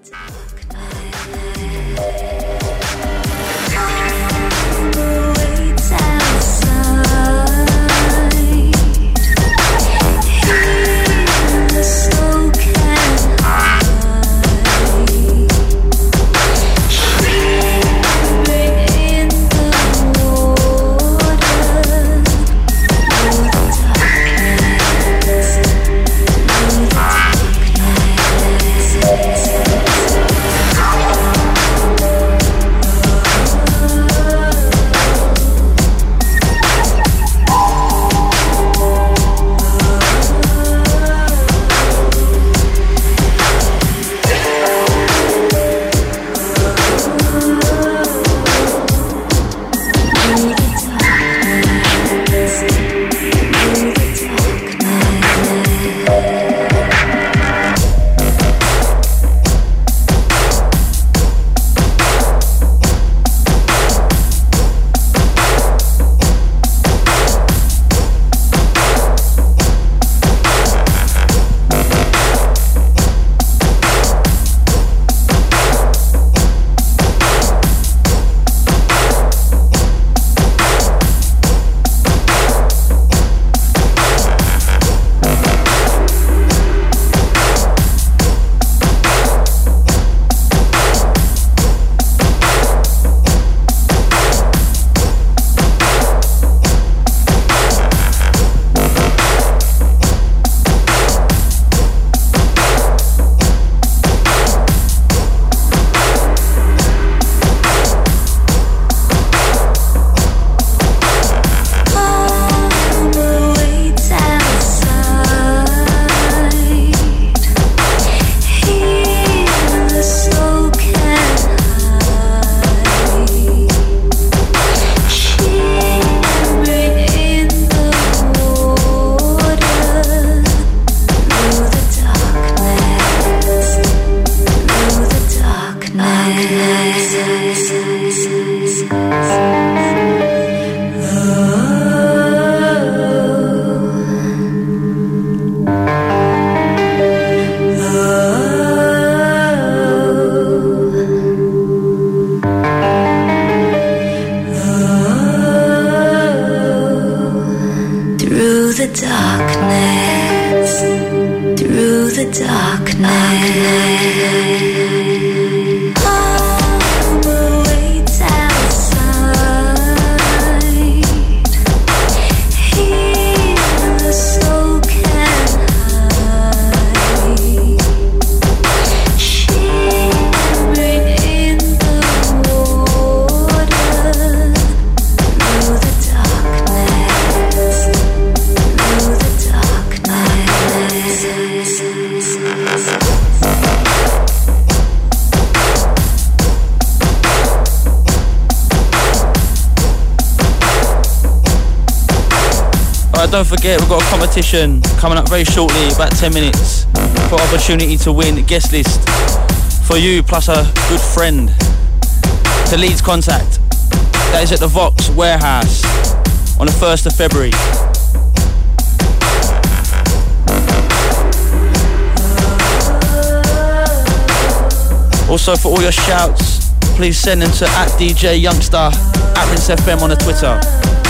Don't forget, we've got a competition coming up very shortly, about 10 minutes, for opportunity to win guest list for you plus a good friend to Leeds Contact. That is at the Vox Warehouse on the 1st of February. Also, for all your shouts, please send them to @DJ Youngster, @Rinse FM on the Twitter.